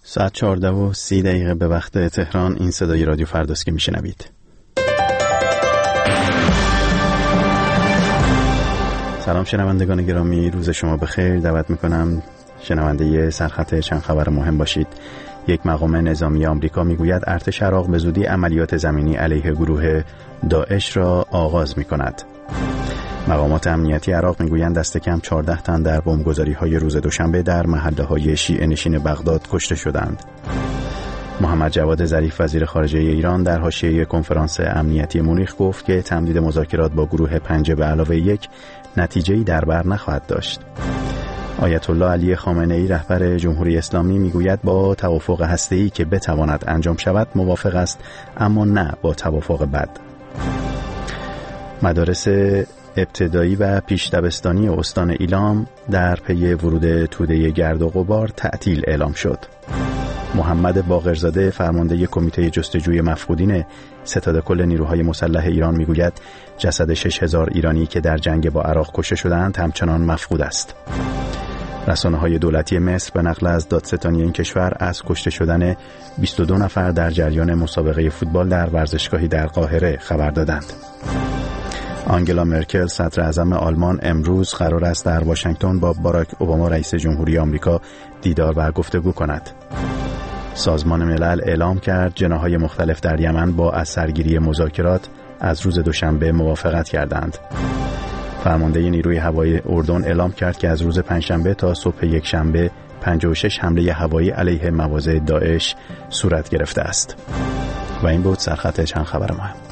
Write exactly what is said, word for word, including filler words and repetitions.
ساعت چهارده و سی دقیقه به وقت تهران. این صدای رادیو فرداست که میشنوید. سلام شنوندگان گرامی، روز شما بخیر. دعوت میکنم شنونده سرخط چند خبر مهم باشید. یک مقام نظامی آمریکا میگوید ارتش عراق به زودی عملیات زمینی علیه گروه داعش را آغاز میکند. مقامات امنیتی عراق میگویند دست کم چهارده تن در بمبگذاری‌های روز دوشنبه در محله‌های شیعه نشین بغداد کشته شدند. محمد جواد ظریف وزیر خارجه ایران در حاشیه کنفرانس امنیتی مونیخ گفت که تمدید مذاکرات با گروه پنجه به علاوه یک نتیجه‌ای در بر نخواهد داشت. آیت الله علی خامنه‌ای رهبر جمهوری اسلامی میگوید با توافق هسته‌ای که بتواند انجام شود موافق است، اما نه با توافق بد. مدارس ابتدایی و پیش دبستانی استان ایلام در پی ورود توده گرد و غبار تعطیل اعلام شد. محمد باقرزاده فرمانده کمیته جستجوی مفقودین ستاد کل نیروهای مسلح ایران میگوید جسد شش هزار ایرانی که در جنگ با عراق کشته شدند همچنان مفقود است. رسانه‌های دولتی مصر به نقل از دادستانی این کشور از کشته شدن بیست و دو نفر در جریان مسابقه فوتبال در ورزشگاهی در قاهره خبر دادند. آنگلا مرکل صدر اعظم آلمان امروز قرار است در واشنگتن با باراک اوباما رئیس جمهوری آمریکا دیدار و گفتگو کند. سازمان ملل اعلام کرد جناح‌های مختلف در یمن با از سرگیری مذاکرات از روز دوشنبه موافقت کردند. فرمانده نیروی هوایی اردن اعلام کرد که از روز پنجشنبه تا صبح یکشنبه پنجاه و شش حمله هوایی علیه مواضع داعش صورت گرفته است. و این بود سرخط چند خبر مهم.